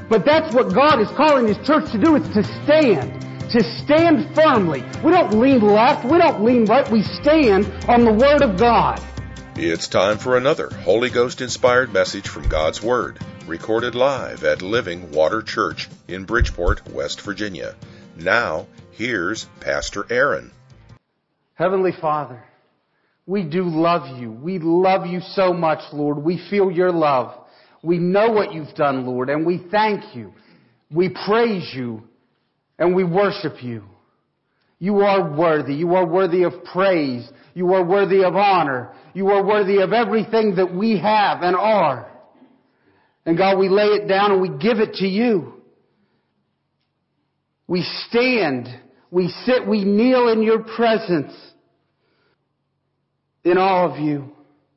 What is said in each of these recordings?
But that's what God is calling His church to do, is to stand. To stand firmly. We don't lean left, we don't lean right, we stand on the Word of God. It's time for another Holy Ghost-inspired message from God's Word, recorded live at Living Water Church in Bridgeport, West Virginia. Now, here's Pastor Aaron. Heavenly Father, we do love You. We love You so much, Lord. We feel Your love. We know what You've done, Lord, and we thank You. We praise You, and we worship You. You are worthy. You are worthy of praise. You are worthy of honor. You are worthy of everything that we have and are. And God, we lay it down and we give it to You. We stand, we sit, we kneel in Your presence in all of You.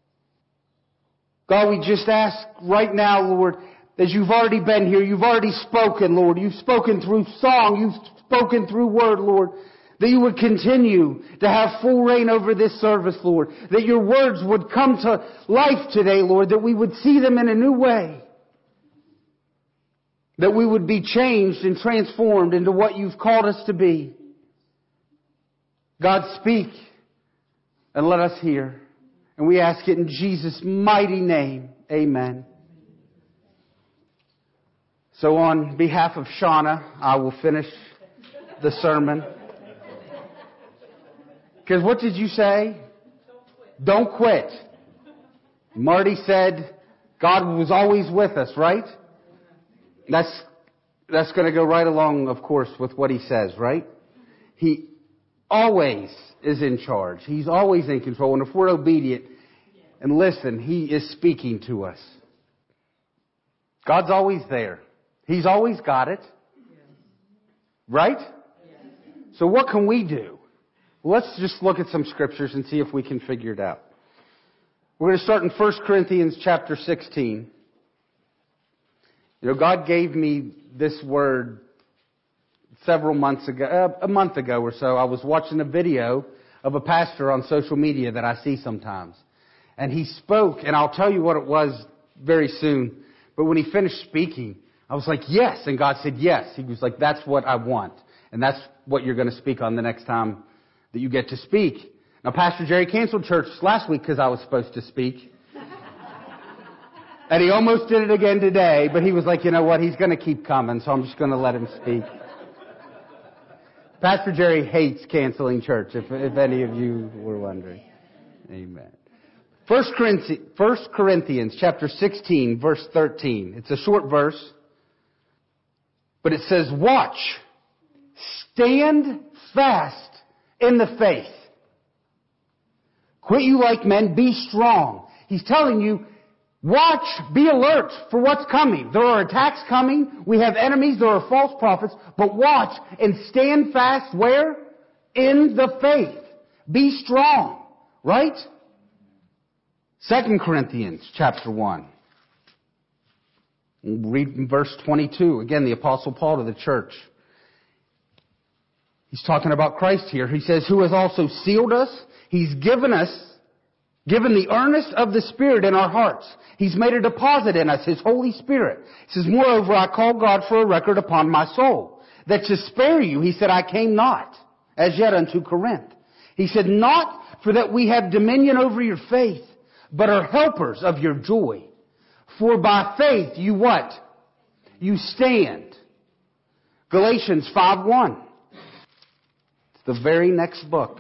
God, we just ask right now, Lord, as You've already been here, You've already spoken, Lord. You've spoken through song, You've spoken through word, Lord, that You would continue to have full reign over this service, Lord. That Your words would come to life today, Lord, that we would see them in a new way. That we would be changed and transformed into what You've called us to be. God, speak and let us hear. And we ask it in Jesus' mighty name. Amen. So on behalf of Shauna, I will finish the sermon. Because what did you say? Don't quit. Marty said God was always with us, right? That's going to go right along, of course, with what He says, right? He always is in charge. He's always in control. And if we're obedient and listen, He is speaking to us. God's always there. He's always got it. Right? So what can we do? Let's just look at some scriptures and see if we can figure it out. We're going to start in 1 Corinthians chapter 16. You know, God gave me this word several months ago, a month ago or so. I was watching a video of a pastor on social media that I see sometimes. And he spoke, and I'll tell you what it was very soon. But when he finished speaking, I was like, yes. And God said, yes. He was like, that's what I want. And that's what you're going to speak on the next time that you get to speak. Now, Pastor Jerry canceled church last week because I was supposed to speak. And he almost did it again today, but he was like, you know what, he's going to keep coming, so I'm just going to let him speak. Pastor Jerry hates canceling church, if any of you were wondering. Amen. 1 Corinthians chapter 16, verse 13. It's a short verse, but it says, watch, stand fast in the faith. Quit you like men, be strong. He's telling you, watch, be alert for what's coming. There are attacks coming. We have enemies. There are false prophets. But watch and stand fast where? In the faith. Be strong. Right? 2 Corinthians chapter 1. We'll read in verse 22. Again, the Apostle Paul to the church. He's talking about Christ here. He says, who has also sealed us? He's given the earnest of the Spirit in our hearts. He's made a deposit in us, His Holy Spirit. He says, moreover, I call God for a record upon my soul, that to spare you, He said, I came not as yet unto Corinth. He said, not for that we have dominion over your faith, but are helpers of your joy. For by faith you what? You stand. Galatians 5:1. It's the very next book.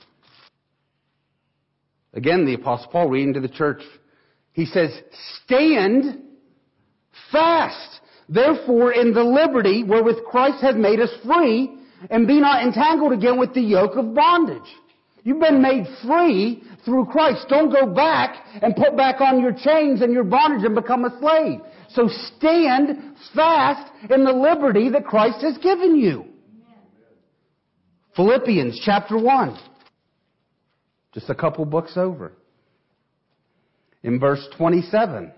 Again, the Apostle Paul reading to the church. He says, stand fast, therefore, in the liberty wherewith Christ hath made us free, and be not entangled again with the yoke of bondage. You've been made free through Christ. Don't go back and put back on your chains and your bondage and become a slave. So stand fast in the liberty that Christ has given you. Philippians chapter 1. Just a couple books over. In verse 27.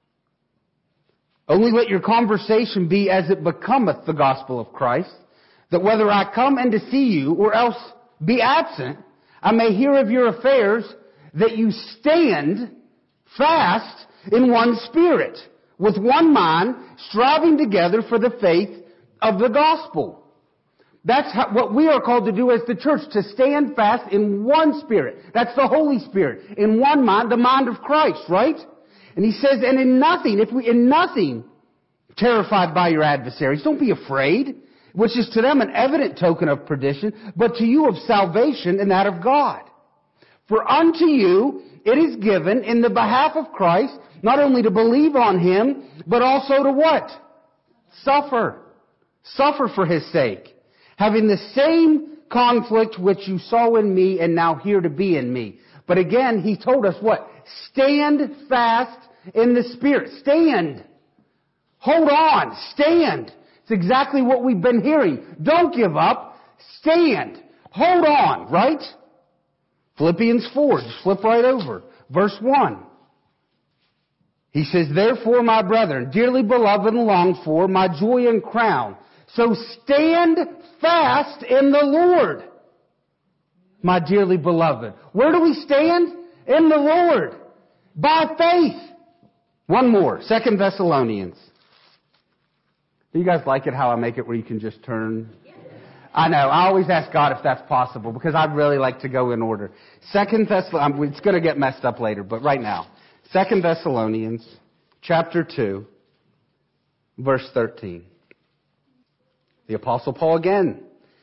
Only let your conversation be as it becometh the gospel of Christ, that whether I come and to see you or else be absent, I may hear of your affairs, that you stand fast in one spirit, with one mind, striving together for the faith of the gospel. That's what we are called to do as the church, to stand fast in one Spirit. That's the Holy Spirit. In one mind, the mind of Christ, right? And he says, and in nothing, terrified by your adversaries. Don't be afraid, which is to them an evident token of perdition, but to you of salvation and that of God. For unto you it is given in the behalf of Christ, not only to believe on Him, but also to what? Suffer. Suffer for His sake. Having the same conflict which you saw in me and now hear to be in me. But again, he told us what? Stand fast in the Spirit. Stand. Hold on. Stand. It's exactly what we've been hearing. Don't give up. Stand. Hold on, right? Philippians 4. Just flip right over. Verse 1. He says, therefore, my brethren, dearly beloved and longed for, my joy and crown. So stand fast in the Lord, my dearly beloved. Where do we stand? In the Lord. By faith. One more. 2 Thessalonians. Do you guys like it how I make it where you can just turn? I know. I always ask God if that's possible because I'd really like to go in order. 2 Thessalonians. It's going to get messed up later, but right now. 2 Thessalonians chapter 2, verse 13. The Apostle Paul again.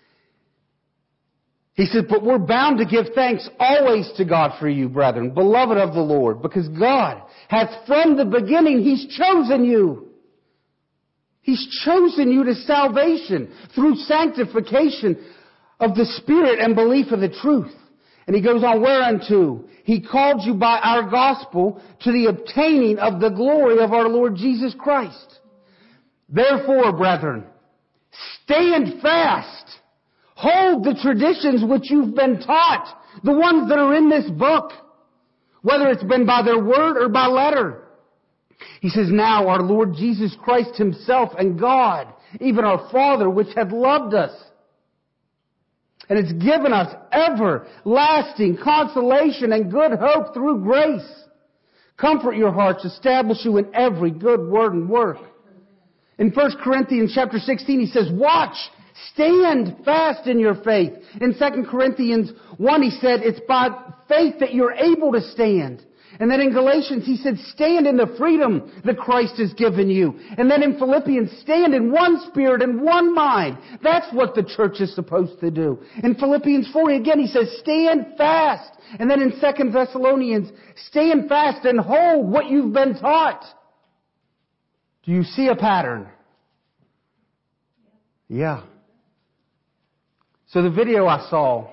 He said, but we're bound to give thanks always to God for you, brethren, beloved of the Lord, because God hath from the beginning, He's chosen you. He's chosen you to salvation through sanctification of the Spirit and belief of the truth. And he goes on, whereunto He called you by our gospel to the obtaining of the glory of our Lord Jesus Christ. Therefore, brethren, stand fast. Hold the traditions which you've been taught. The ones that are in this book. Whether it's been by their word or by letter. He says, now our Lord Jesus Christ Himself and God, even our Father, which hath loved us, and it's given us everlasting consolation and good hope through grace. Comfort your hearts, establish you in every good word and work. In 1 Corinthians chapter 16, he says, watch, stand fast in your faith. In 2 Corinthians 1, he said, it's by faith that you're able to stand. And then in Galatians, he said, stand in the freedom that Christ has given you. And then in Philippians, stand in one spirit and one mind. That's what the church is supposed to do. In Philippians 4, again, he says, stand fast. And then in 2 Thessalonians, stand fast and hold what you've been taught. Do you see a pattern? Yeah. So the video I saw,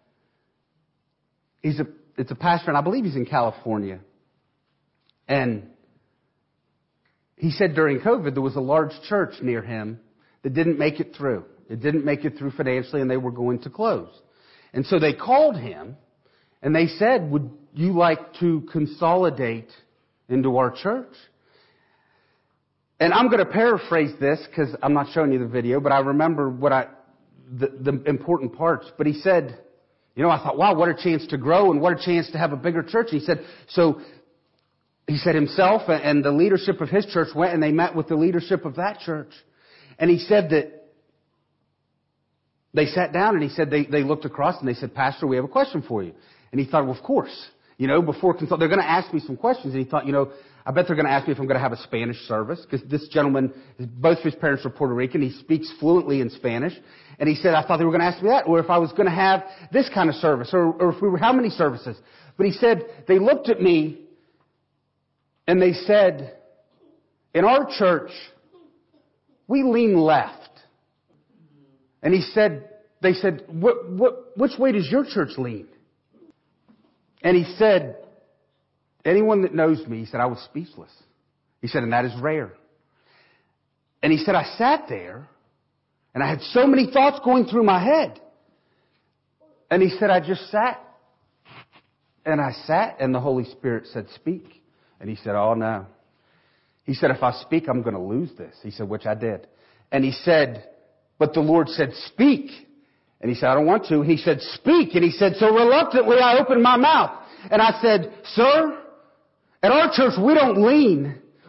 it's a pastor, and I believe he's in California. And he said during COVID, there was a large church near him that didn't make it through. It didn't make it through financially, and they were going to close. And so they called him, and they said, would you like to consolidate into our church? And I'm going to paraphrase this because I'm not showing you the video, but I remember the important parts. But he said, I thought, wow, what a chance to grow and what a chance to have a bigger church. He said himself and the leadership of his church went and they met with the leadership of that church. And he said that they sat down and he said they looked across and they said, Pastor, we have a question for you. And he thought, well, of course, before they're going to ask me some questions. And he thought, I bet they're going to ask me if I'm going to have a Spanish service, because this gentleman, both of his parents are Puerto Rican. He speaks fluently in Spanish. And he said, I thought they were going to ask me that, or if I was going to have this kind of service, or if we were, how many services. But he said, they looked at me and they said, in our church, we lean left. And they said, which way does your church lean? And he said, anyone that knows me, he said, I was speechless. He said, and that is rare. And he said, I sat there, and I had so many thoughts going through my head. And he said, I just sat. And I sat, and the Holy Spirit said, speak. And he said, oh, no. He said, if I speak, I'm going to lose this. He said, which I did. And he said, but the Lord said, speak. And he said, I don't want to. And he said, speak. And he said, so reluctantly I opened my mouth. And I said, sir, at our church we don't lean.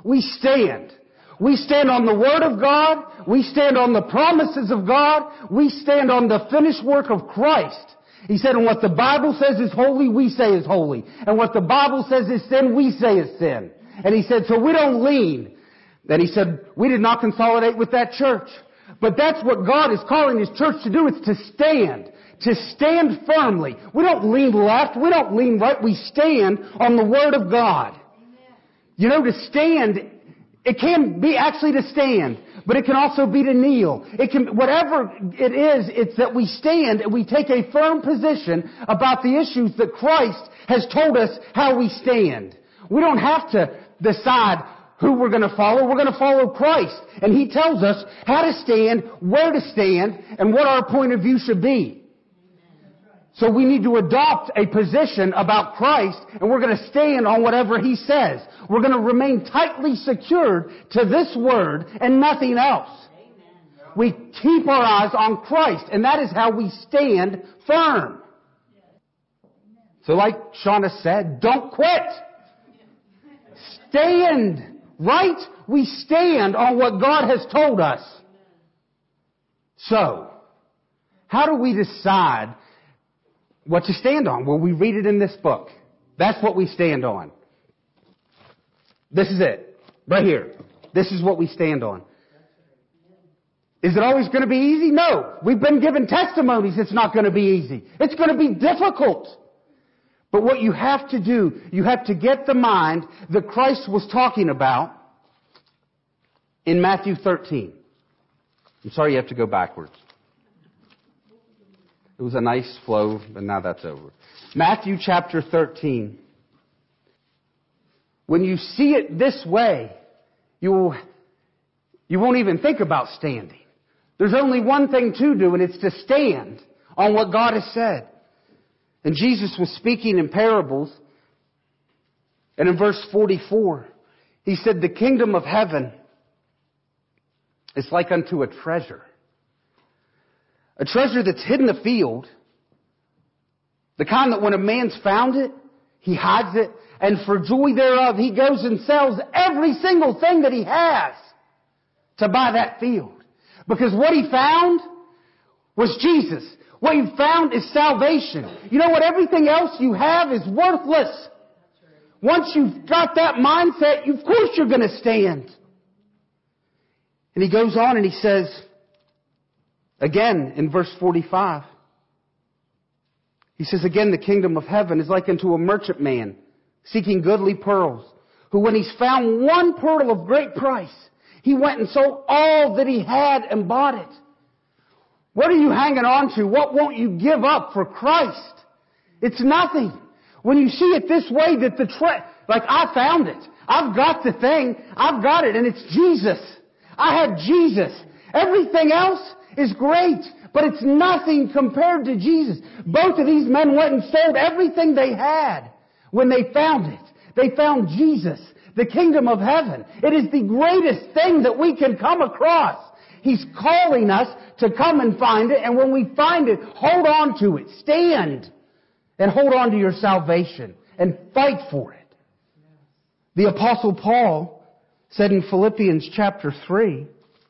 We stand. We stand on the Word of God. We stand on the promises of God. We stand on the finished work of Christ. He said, and what the Bible says is holy, we say is holy. And what the Bible says is sin, we say is sin. And he said, so we don't lean. Then he said, we did not consolidate with that church. But that's what God is calling His church to do. It's to stand. To stand firmly. We don't lean left. We don't lean right. We stand on the Word of God. Amen. You know, to stand, it can be actually to stand, but it can also be to kneel. It can, whatever it is, it's that we stand and we take a firm position about the issues that Christ has told us how we stand. We don't have to decide who we're going to follow. We're going to follow Christ. And He tells us how to stand, where to stand, and what our point of view should be. So we need to adopt a position about Christ, and we're going to stand on whatever He says. We're going to remain tightly secured to this Word and nothing else. Amen. We keep our eyes on Christ, and that is how we stand firm. So like Shauna said, don't quit. Stand, right? We stand on what God has told us. So, how do we decide what to stand on? Well, we read it in this book. That's what we stand on. This is it. Right here. This is what we stand on. Is it always going to be easy? No. We've been given testimonies it's not going to be easy. It's going to be difficult. But what you have to do, you have to get the mind that Christ was talking about in Matthew 13. I'm sorry you have to go backwards. It was a nice flow, but now that's over. Matthew chapter 13. When you see it this way, you won't even think about standing. There's only one thing to do, and it's to stand on what God has said. And Jesus was speaking in parables. And in verse 44, He said, the kingdom of heaven is like unto a treasure. A treasure that's hidden in a field. The kind that when a man's found it, he hides it. And for joy thereof, he goes and sells every single thing that he has to buy that field. Because what he found was Jesus. What he found is salvation. You know what? Everything else you have is worthless. Once you've got that mindset, of course you're going to stand. And he goes on and he says, again, in verse 45, He says, again, the kingdom of heaven is like unto a merchant man seeking goodly pearls, who when he's found one pearl of great price, he went and sold all that he had and bought it. What are you hanging on to? What won't you give up for Christ? It's nothing. When you see it this way, that like I found it. I've got the thing. I've got it, and it's Jesus. I have Jesus. Everything else is great, but it's nothing compared to Jesus. Both of these men went and sold everything they had when they found it. They found Jesus, the kingdom of heaven. It is the greatest thing that we can come across. He's calling us to come and find it, and when we find it, hold on to it. Stand and hold on to your salvation and fight for it. The Apostle Paul said in Philippians chapter 3,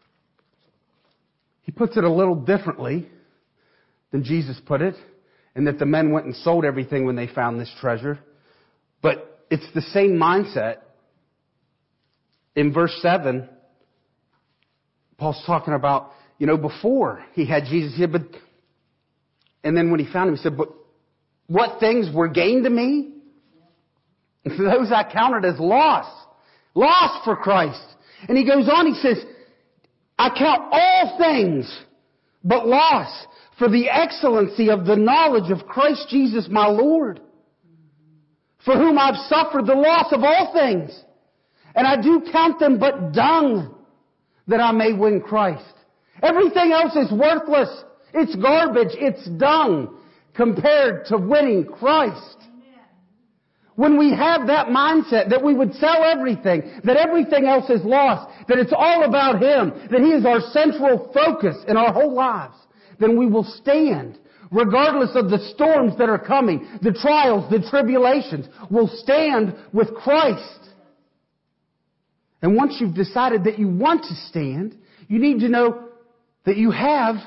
he puts it a little differently than Jesus put it, and that the men went and sold everything when they found this treasure. But it's the same mindset. In verse 7, Paul's talking about, before he had Jesus, he said, and then when he found him, he said, but what things were gained to me? And those I counted as loss. Loss for Christ. And he goes on, he says, I count all things but loss for the excellency of the knowledge of Christ Jesus my Lord, for whom I've suffered the loss of all things. And I do count them but dung, that I may win Christ. Everything else is worthless. It's garbage. It's dung compared to winning Christ. When we have that mindset that we would sell everything, that everything else is lost, that it's all about Him, that He is our central focus in our whole lives, then we will stand. Regardless of the storms that are coming, the trials, the tribulations, we'll stand with Christ. And once you've decided that you want to stand, you need to know that you have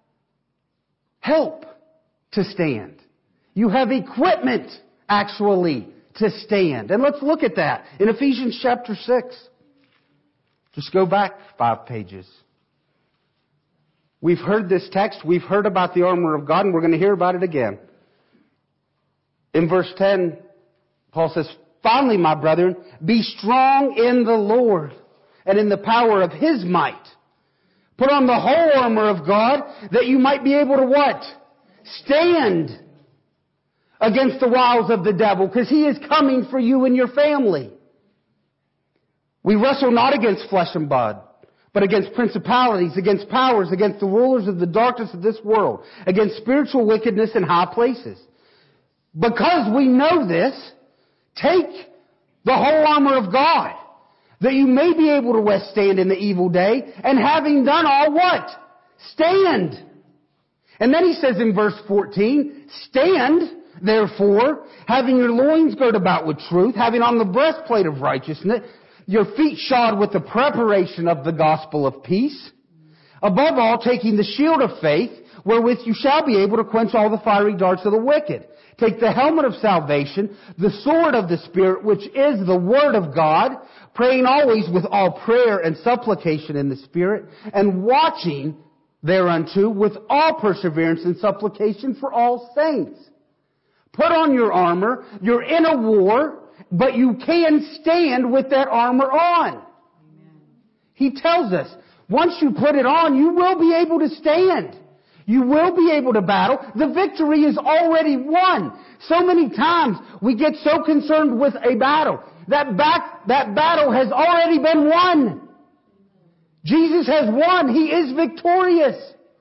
help to stand. You have equipment, actually, to stand. And let's look at that in Ephesians chapter 6. Just go back 5 pages. We've heard this text. We've heard about the armor of God, and we're going to hear about it again. In verse 10, Paul says, "Finally, my brethren, be strong in the Lord and in the power of His might. Put on the whole armor of God that you might be able to" what? Stand against the wiles of the devil, because he is coming for you and your family. We wrestle not against flesh and blood, but against principalities, against powers, against the rulers of the darkness of this world, against spiritual wickedness in high places. Because we know this, take the whole armor of God, that you may be able to withstand in the evil day, and having done all, what? Stand. And then he says in verse 14, "Stand, therefore, having your loins girt about with truth, having on the breastplate of righteousness, your feet shod with the preparation of the gospel of peace. Above all, taking the shield of faith, wherewith you shall be able to quench all the fiery darts of the wicked. Take the helmet of salvation, the sword of the Spirit, which is the Word of God, praying always with all prayer and supplication in the Spirit, and watching thereunto with all perseverance and supplication for all saints." Put on your armor. You're in a war, but you can stand with that armor on. Amen. He tells us, once you put it on, you will be able to stand. You will be able to battle. The victory is already won. So many times we get so concerned with a battle. That battle has already been won. Jesus has won. He is victorious.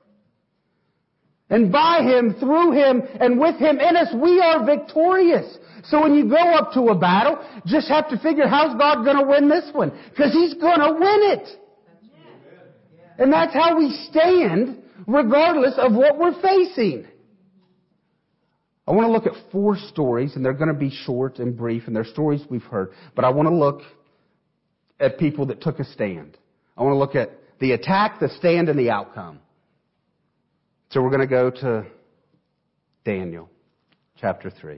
And by Him, through Him, and with Him in us, we are victorious. So when you go up to a battle, just have to figure, how's God going to win this one? Because He's going to win it. And that's how we stand, regardless of what we're facing. I want to look at 4 stories, and they're going to be short and brief, and they're stories we've heard. But I want to look at people that took a stand. I want to look at the attack, the stand, and the outcome. So we're going to go to Daniel, chapter 3.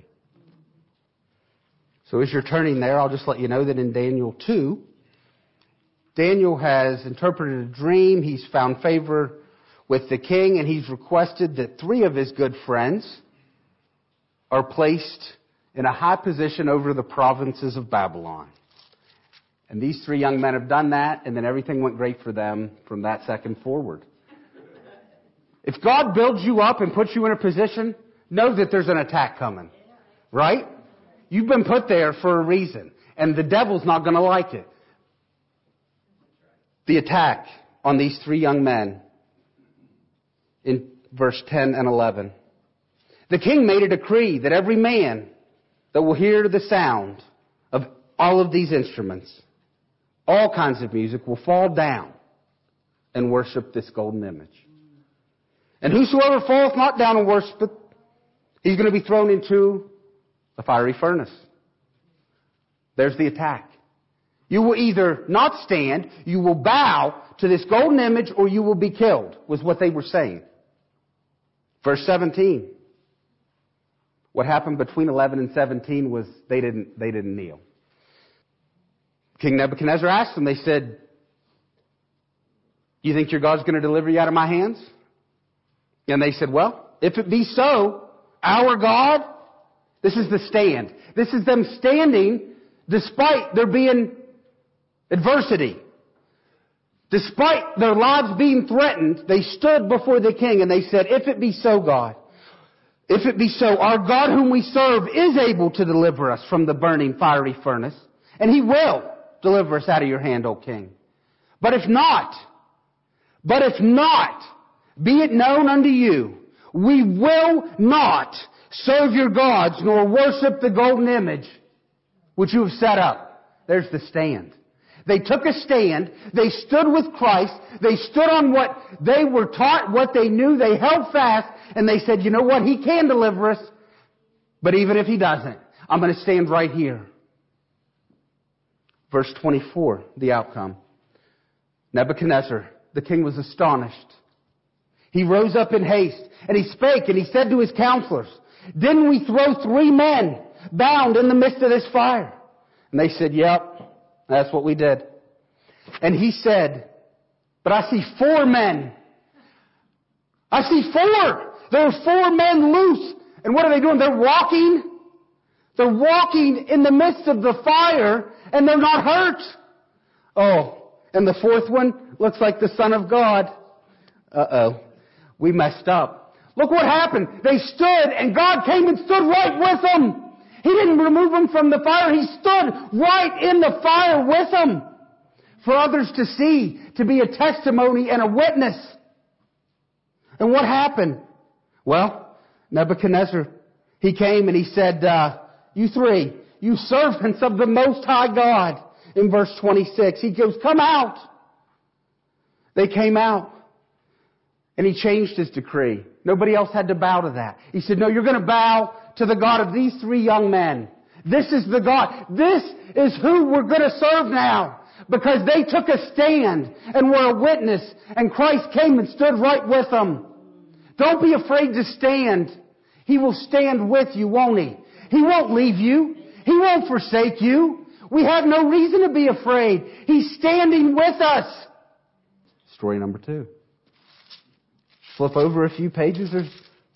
So as you're turning there, I'll just let you know that in Daniel 2, Daniel has interpreted a dream. He's found favor with the king, and he's requested that 3 of his good friends are placed in a high position over the provinces of Babylon. And these 3 young men have done that, and then everything went great for them from that second forward. If God builds you up and puts you in a position, know that there's an attack coming. Right? You've been put there for a reason, and the devil's not going to like it. The attack on these 3 young men in verse 10 and 11. The king made a decree that every man that will hear the sound of all of these instruments, all kinds of music, will fall down and worship this golden image. And whosoever falleth not down and worshipeth, he's going to be thrown into a fiery furnace. There's the attack. You will either not stand, you will bow to this golden image, or you will be killed, was what they were saying. Verse 17. What happened between 11 and 17 was they didn't kneel. King Nebuchadnezzar asked them, they said, "You think your God's going to deliver you out of my hands?" And they said, "Well, if it be so, our God," this is the stand. This is them standing despite there being adversity. Despite their lives being threatened, they stood before the king and they said, "If it be so, God, if it be so, our God whom we serve is able to deliver us from the burning fiery furnace, and He will deliver us out of your hand, O king. But if not, be it known unto you, we will not serve your gods, nor worship the golden image which you have set up." There's the stand. They took a stand. They stood with Christ. They stood on what they were taught, what they knew. They held fast, and they said, "You know what? He can deliver us. But even if He doesn't, I'm going to stand right here." Verse 24, the outcome. Nebuchadnezzar, the king, was astonished. He rose up in haste, and he spake, and he said to his counselors, "Didn't we throw 3 men bound in the midst of this fire?" And they said, "Yep, that's what we did." And he said, "But I see 4 men. I see 4. There are 4 men loose." And what are they doing? They're walking. They're walking in the midst of the fire, and they're not hurt. Oh, and the 4th one looks like the Son of God. Uh-oh. We messed up. Look what happened. They stood, and God came and stood right with them. He didn't remove them from the fire. He stood right in the fire with them for others to see, to be a testimony and a witness. And what happened? Well, Nebuchadnezzar, he came and he said, "You 3, you servants of the Most High God," in verse 26. He goes, "Come out." They came out. And he changed his decree. Nobody else had to bow to that. He said, "No, you're going to bow to the God of these 3 young men. This is the God. This is who we're going to serve now." Because they took a stand and were a witness. And Christ came and stood right with them. Don't be afraid to stand. He will stand with you, won't He? He won't leave you. He won't forsake you. We have no reason to be afraid. He's standing with us. Story number 2. Flip over a few pages. There's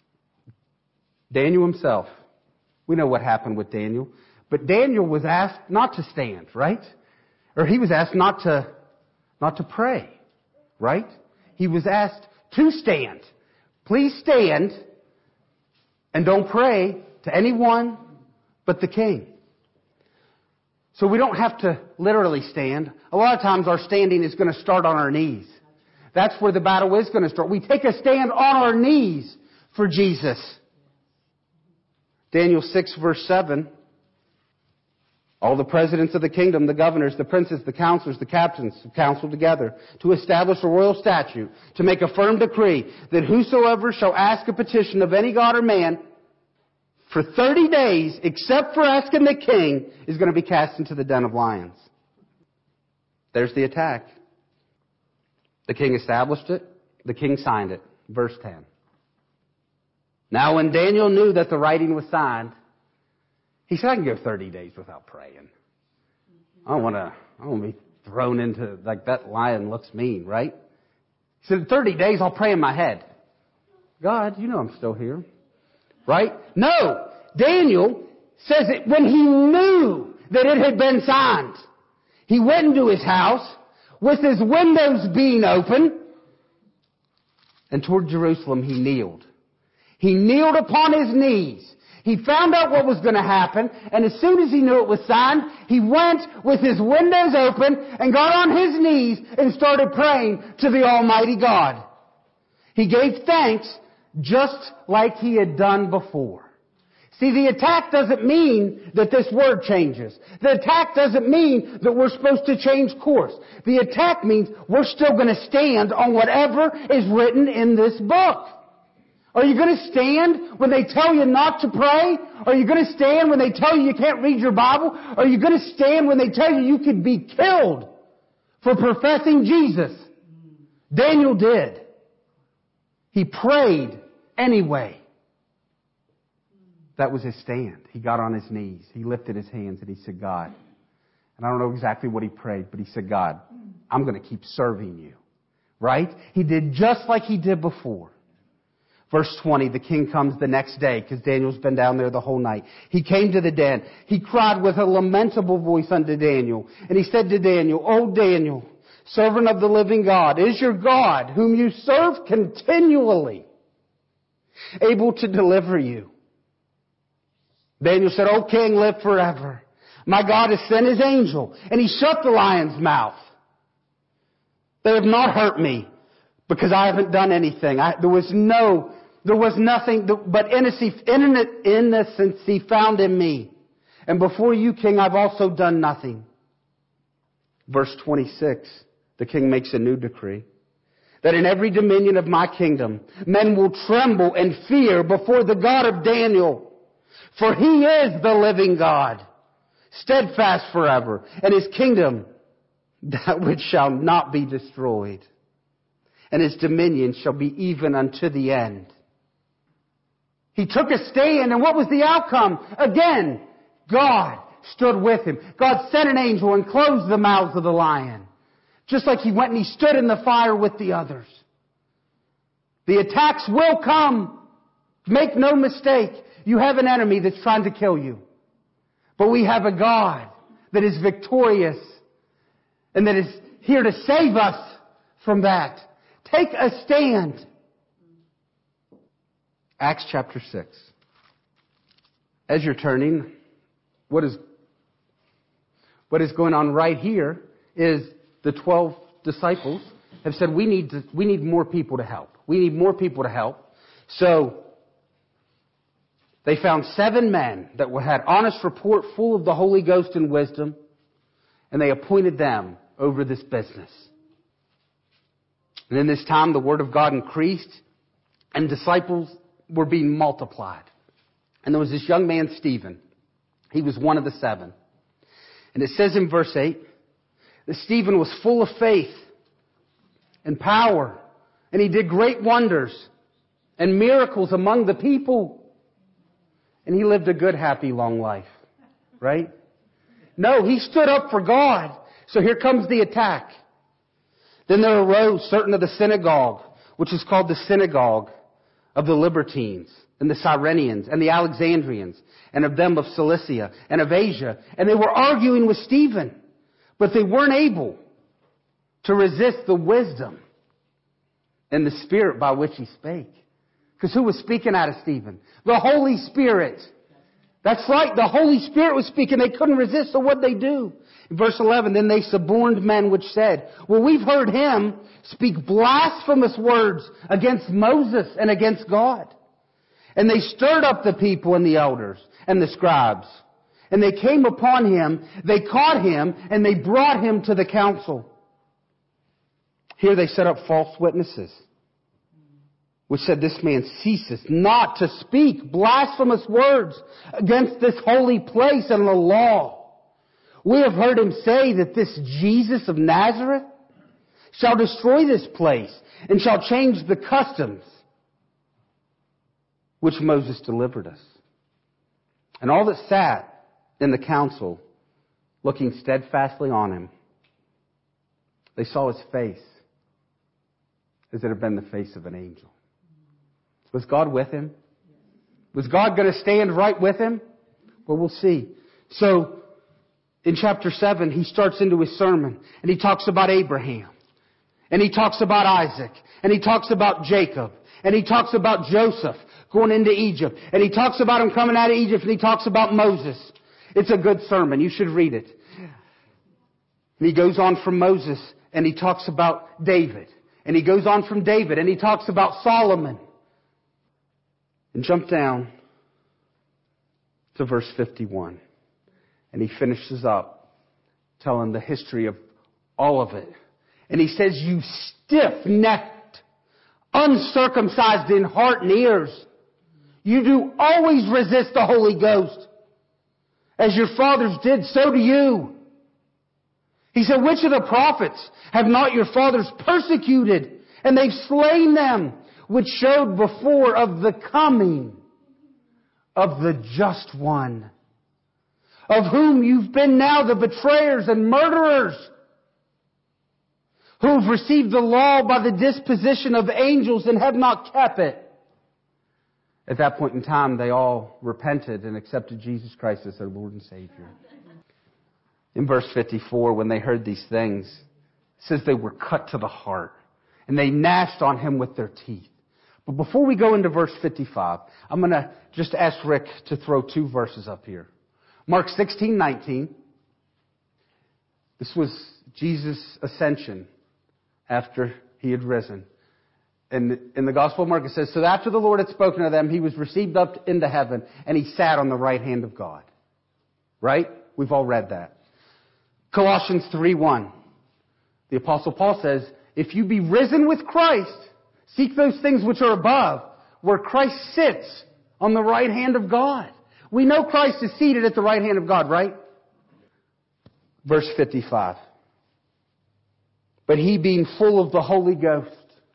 Daniel himself. We know what happened with Daniel. But Daniel was asked not to stand, right? Or he was asked not to pray, right? He was asked to stand. Please stand and don't pray to anyone but the king. So we don't have to literally stand. A lot of times our standing is going to start on our knees. That's where the battle is going to start. We take a stand on our knees for Jesus. Daniel 6 verse 7. All the presidents of the kingdom, the governors, the princes, the counselors, the captains counseled together to establish a royal statute, to make a firm decree that whosoever shall ask a petition of any god or man for 30 days, except for asking the king, is going to be cast into the den of lions. There's the attack. The king established it. The king signed it. Verse 10. Now when Daniel knew that the writing was signed, he said, "I can go 30 days without praying. I don't want to be thrown into, like, that lion looks mean, right?" He said, 30 days I'll pray in my head. "God, you know I'm still here." Right? No. Daniel says that when he knew that it had been signed, he went into his house with his windows being open, and toward Jerusalem he kneeled. He kneeled upon his knees. He found out what was going to happen, and as soon as he knew it was signed, he went with his windows open and got on his knees and started praying to the Almighty God. He gave thanks just like he had done before. See, the attack doesn't mean that this word changes. The attack doesn't mean that we're supposed to change course. The attack means we're still going to stand on whatever is written in this book. Are you going to stand when they tell you not to pray? Are you going to stand when they tell you you can't read your Bible? Are you going to stand when they tell you you could be killed for professing Jesus? Daniel did. He prayed anyway. That was his stand. He got on his knees. He lifted his hands and he said, "God," and I don't know exactly what he prayed, but he said, "God, I'm going to keep serving you." Right? He did just like he did before. Verse 20, the king comes the next day because Daniel's been down there the whole night. He came to the den. He cried with a lamentable voice unto Daniel. And he said to Daniel, "O Daniel, servant of the living God, is your God, whom you serve continually, able to deliver you?" Daniel said, "O king, live forever. My God has sent his angel, and he shut the lion's mouth. They have not hurt me, because I haven't done anything. There was nothing but innocency found in me. And before you, king, I've also done nothing." Verse 26, the king makes a new decree. "That in every dominion of my kingdom, men will tremble and fear before the God of Daniel. For he is the living God, steadfast forever, and His kingdom that which shall not be destroyed, and His dominion shall be even unto the end. He took a stand, and what was the outcome? Again, God stood with him. God sent an angel and closed the mouths of the lion. Just like He went and He stood in the fire with the others. The attacks will come. Make no mistake. You have an enemy that's trying to kill you. But we have a God that is victorious and that is here to save us from that. Take a stand. Acts chapter 6. As you're turning, what is going on right here is the 12 disciples have said, we need more people to help. We need more people to help. So they found 7 men that had honest report, full of the Holy Ghost and wisdom, and they appointed them over this business. And in this time, the Word of God increased, and disciples were being multiplied. And there was this young man, Stephen. He was one of the 7. And it says in verse 8, that Stephen was full of faith and power, and he did great wonders and miracles among the people. And he lived a good, happy, long life. Right? No, he stood up for God. So here comes the attack. Then there arose certain of the synagogue, which is called the synagogue of the Libertines, and the Cyrenians, and the Alexandrians, and of them of Cilicia, and of Asia. And they were arguing with Stephen, but they weren't able to resist the wisdom and the Spirit by which he spake. Because who was speaking out of Stephen? The Holy Spirit. That's right, the Holy Spirit was speaking. They couldn't resist, so what'd they do? In verse 11, then they suborned men which said, well, we've heard him speak blasphemous words against Moses and against God. And they stirred up the people and the elders and the scribes. And they came upon him, they caught him, and they brought him to the council. Here they set up false witnesses, which said, this man ceases not to speak blasphemous words against this holy place and the law. We have heard him say that this Jesus of Nazareth shall destroy this place and shall change the customs which Moses delivered us. And all that sat in the council, looking steadfastly on him, they saw his face as it had been the face of an angel. Was God with him? Was God going to stand right with him? Well, we'll see. So, in chapter 7, he starts into his sermon, and he talks about Abraham, and he talks about Isaac, and he talks about Jacob, and he talks about Joseph going into Egypt, and he talks about him coming out of Egypt, and he talks about Moses. It's a good sermon. You should read it. And he goes on from Moses, and he talks about David, and he goes on from David, and he talks about Solomon. And jump down to verse 51. And he finishes up telling the history of all of it. And he says, you stiff-necked, uncircumcised in heart and ears, you do always resist the Holy Ghost. As your fathers did, so do you. He said, which of the prophets have not your fathers persecuted? And they've slain them, which showed before of the coming of the just one, of whom you've been now the betrayers and murderers, who have received the law by the disposition of angels and have not kept it. At that point in time, they all repented and accepted Jesus Christ as their Lord and Savior. In verse 54, when they heard these things, it says they were cut to the heart, and they gnashed on him with their teeth. But before we go into verse 55, I'm going to just ask Rick to throw 2 verses up here. Mark 16:19. This was Jesus' ascension after he had risen. And in the Gospel of Mark it says, so after the Lord had spoken to them, he was received up into heaven, and he sat on the right hand of God. Right? We've all read that. Colossians 3:1. The Apostle Paul says, if you be risen with Christ, seek those things which are above, where Christ sits on the right hand of God. We know Christ is seated at the right hand of God, right? Verse 55. But he, being full of the Holy Ghost,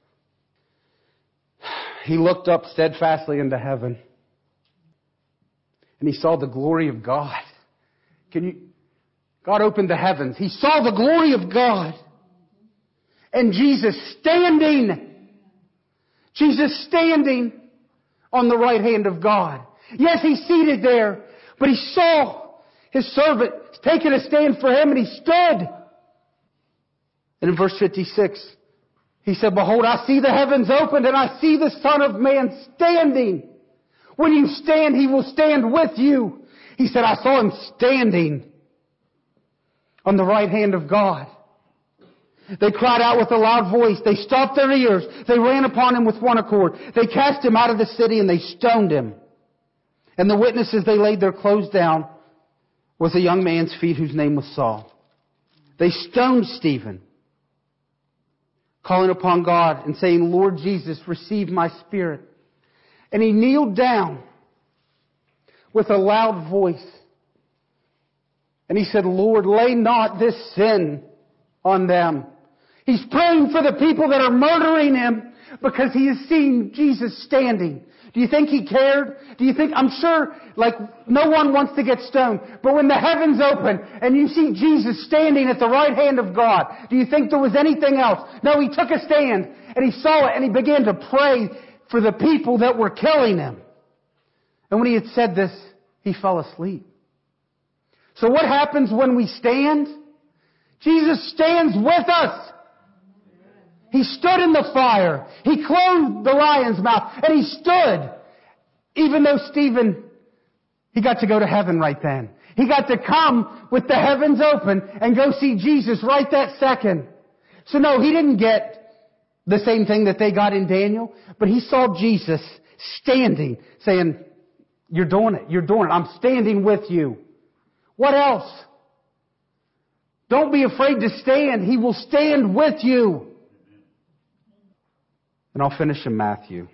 he looked up steadfastly into heaven, and he saw the glory of God. God opened the heavens. He saw the glory of God. And Jesus standing on the right hand of God. Yes, he's seated there, but he saw his servant taking a stand for him, and he stood. And in verse 56, he said, Behold, I see the heavens opened, and I see the Son of Man standing. When you stand, he will stand with you. He said, I saw him standing on the right hand of God. They cried out with a loud voice. They stopped their ears. They ran upon him with one accord. They cast him out of the city, and they stoned him. And the witnesses, they laid their clothes down with a young man's feet whose name was Saul. They stoned Stephen, calling upon God and saying, Lord Jesus, receive my spirit. And he kneeled down with a loud voice. And he said, Lord, lay not this sin on them. He's praying for the people that are murdering him because he has seen Jesus standing. Do you think he cared? I'm sure, no one wants to get stoned. But when the heavens open and you see Jesus standing at the right hand of God, do you think there was anything else? No, he took a stand and he saw it and he began to pray for the people that were killing him. And when he had said this, he fell asleep. So what happens when we stand? Jesus stands with us. He stood in the fire. He closed the lion's mouth. And he stood. Even though Stephen, he got to go to heaven right then. He got to come with the heavens open and go see Jesus right that second. So no, he didn't get the same thing that they got in Daniel. But he saw Jesus standing, saying, You're doing it. You're doing it. I'm standing with you. What else? Don't be afraid to stand. He will stand with you. And I'll finish in Matthew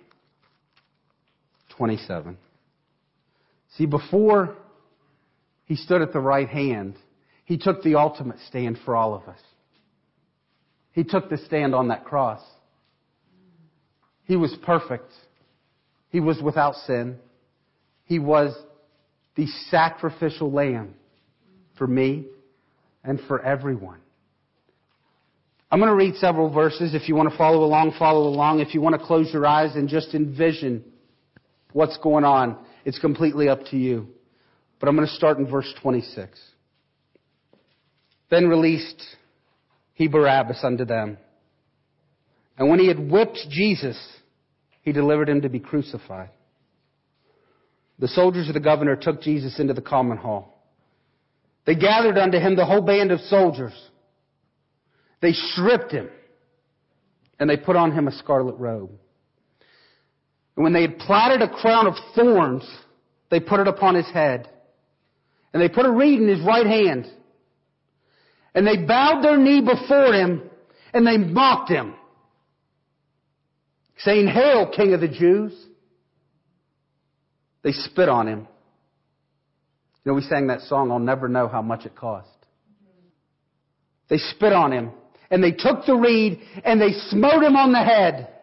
27. See, before he stood at the right hand, he took the ultimate stand for all of us. He took the stand on that cross. He was perfect. He was without sin. He was the sacrificial lamb for me and for everyone. I'm going to read several verses. If you want to follow along, follow along. If you want to close your eyes and just envision what's going on, it's completely up to you. But I'm going to start in verse 26. Then released he Barabbas unto them. And when he had whipped Jesus, he delivered him to be crucified. The soldiers of the governor took Jesus into the common hall. They gathered unto him the whole band of soldiers. They stripped him, and they put on him a scarlet robe. And when they had plaited a crown of thorns, they put it upon his head. And they put a reed in his right hand. And they bowed their knee before him, and they mocked him, saying, Hail, King of the Jews! They spit on him. You know, we sang that song, I'll never know how much it cost. They spit on him. And they took the reed and they smote him on the head.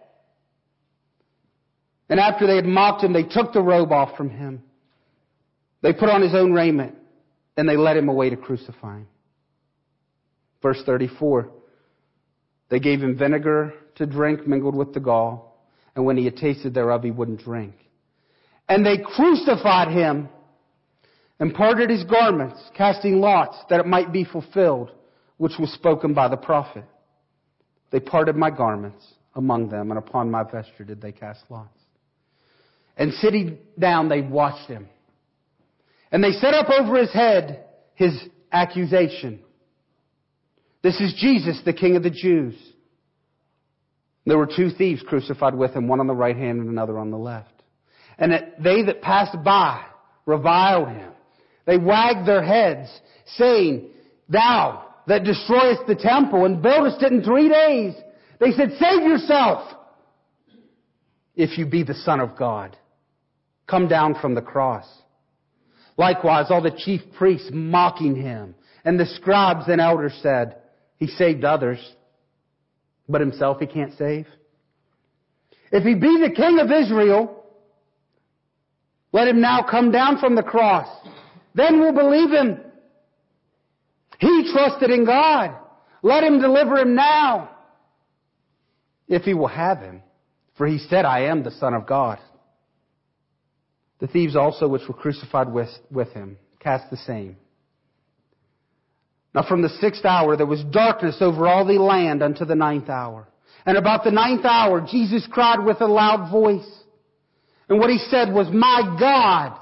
And after they had mocked him, they took the robe off from him. They put on his own raiment and they led him away to crucify him. Verse 34. They gave him vinegar to drink mingled with the gall. And when he had tasted thereof, he wouldn't drink. And they crucified him and parted his garments, casting lots that it might be fulfilled, which was spoken by the prophet. They parted my garments among them, and upon my vesture did they cast lots. And sitting down, they watched him. And they set up over his head his accusation. This is Jesus, the King of the Jews. There were two thieves crucified with him, one on the right hand and another on the left. And they that passed by reviled him. They wagged their heads, saying, Thou that destroyest the temple and buildest it in 3 days. They said, Save yourself, if you be the Son of God. Come down from the cross. Likewise, all the chief priests mocking him And the scribes and elders said, He saved others, but Himself He can't save. If He be the King of Israel, let Him now come down from the cross. Then we'll believe Him. He trusted in God. Let Him deliver Him now, if He will have Him. For He said, I am the Son of God. The thieves also which were crucified with Him cast the same. Now from the 6th hour there was darkness over all the land unto the 9th hour. And about the 9th hour Jesus cried with a loud voice. And what He said was, my God,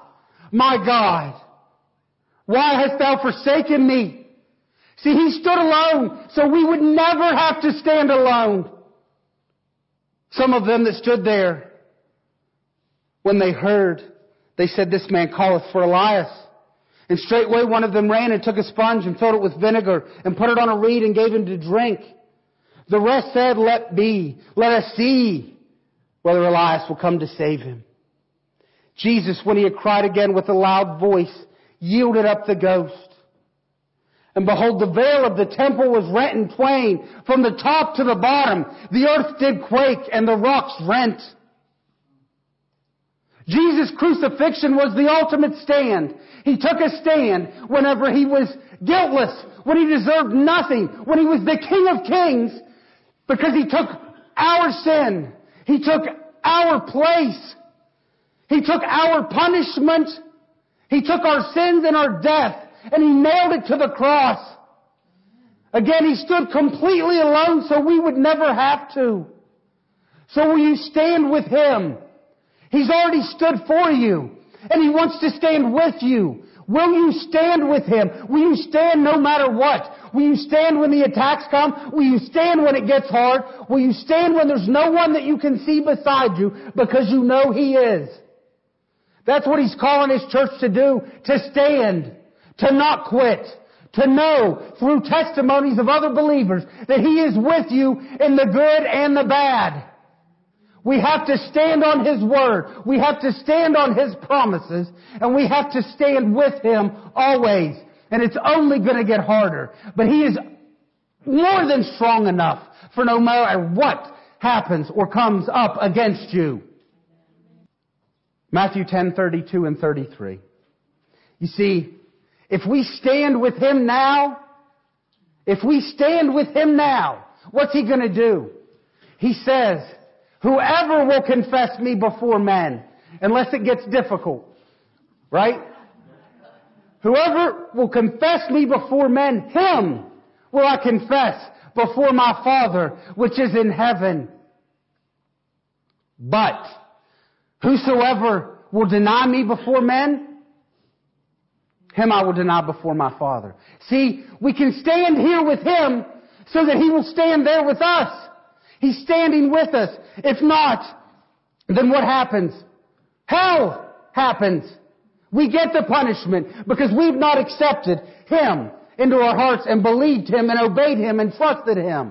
why hast Thou forsaken me? See, He stood alone so we would never have to stand alone. Some of them that stood there, when they heard, they said, this man calleth for Elias. And straightway one of them ran and took a sponge and filled it with vinegar and put it on a reed and gave him to drink. The rest said, let be. Let us see whether Elias will come to save him. Jesus, when He had cried again with a loud voice, yielded up the ghost. And behold, the veil of the temple was rent in twain from the top to the bottom. The earth did quake and the rocks rent. Jesus' crucifixion was the ultimate stand. He took a stand whenever He was guiltless, when He deserved nothing, when He was the King of Kings, because He took our sin. He took our place. He took our punishment. He took our sins and our death, and He nailed it to the cross. Again, He stood completely alone so we would never have to. So will you stand with Him? He's already stood for you, and He wants to stand with you. Will you stand with Him? Will you stand no matter what? Will you stand when the attacks come? Will you stand when it gets hard? Will you stand when there's no one that you can see beside you because you know He is? That's what He's calling His church to do, to stand, to not quit, to know through testimonies of other believers that He is with you in the good and the bad. We have to stand on His Word. We have to stand on His promises. And we have to stand with Him always. And it's only going to get harder. But He is more than strong enough for no matter what happens or comes up against you. Matthew 10:32 and 33. You see, if we stand with Him now, what's He going to do? He says, whoever will confess me before men, unless it gets difficult, right? Whoever will confess me before men, him will I confess before my Father which is in heaven. But whosoever will deny me before men, him I will deny before my Father. See, we can stand here with Him so that He will stand there with us. He's standing with us. If not, then what happens? Hell happens. We get the punishment because we've not accepted Him into our hearts and believed Him and obeyed Him and trusted Him.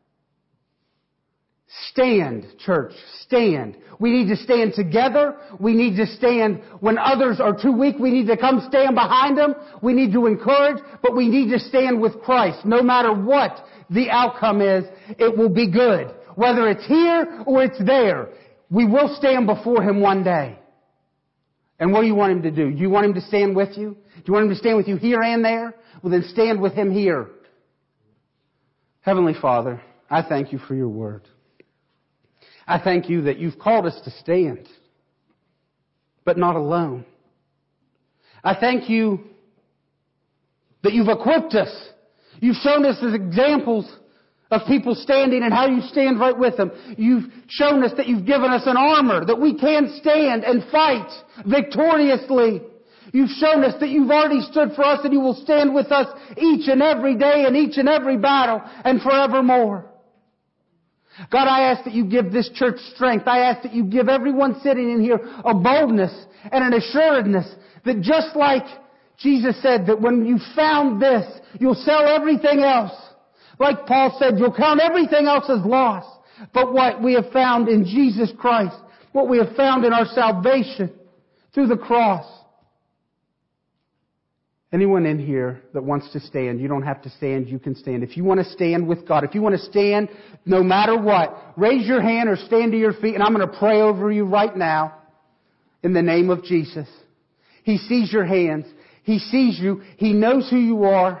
Stand, church. Stand. We need to stand together. We need to stand when others are too weak. We need to come stand behind them. We need to encourage, but we need to stand with Christ. No matter what the outcome is, it will be good. Whether it's here or it's there, we will stand before Him one day. And what do you want Him to do? Do you want Him to stand with you? Do you want Him to stand with you here and there? Well, then stand with Him here. Heavenly Father, I thank You for Your Word. I thank You that You've called us to stand, but not alone. I thank You that You've equipped us. You've shown us as examples of people standing and how you stand right with them. You've shown us that You've given us an armor that we can stand and fight victoriously. You've shown us that You've already stood for us and You will stand with us each and every day in each and every battle and forevermore. God, I ask that You give this church strength. I ask that You give everyone sitting in here a boldness and an assuredness that just like Jesus said that when you found this, you'll sell everything else. Like Paul said, you'll count everything else as loss. But what we have found in Jesus Christ, what we have found in our salvation through the cross. Anyone in here that wants to stand, you don't have to stand, you can stand. If you want to stand with God, if you want to stand no matter what, raise your hand or stand to your feet, and I'm going to pray over you right now in the name of Jesus. He sees your hands. He sees you. He knows who you are.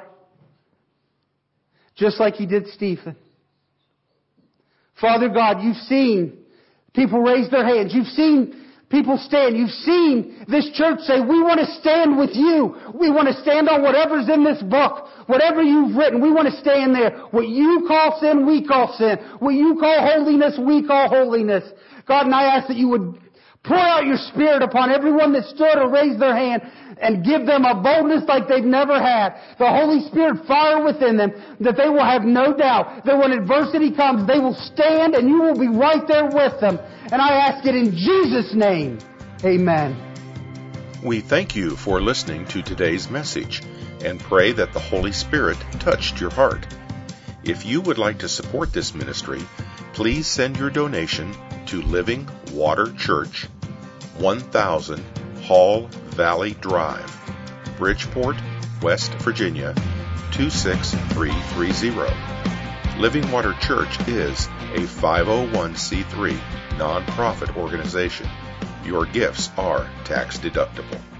Just like He did Stephen. Father God, You've seen people raise their hands. You've seen people stand. You've seen this church say, we want to stand with You. We want to stand on whatever's in this book. Whatever You've written, we want to stand there. What You call sin, we call sin. What You call holiness, we call holiness. God, and I ask that You would pour out Your Spirit upon everyone that stood or raised their hand and give them a boldness like they've never had. The Holy Spirit fire within them that they will have no doubt that when adversity comes, they will stand and You will be right there with them. And I ask it in Jesus' name. Amen. We thank you for listening to today's message and pray that the Holy Spirit touched your heart. If you would like to support this ministry, please send your donation to Living Water Church, 1000 Hall Valley Drive, Bridgeport, West Virginia, 26330. Living Water Church is a 501c3 nonprofit organization. Your gifts are tax deductible.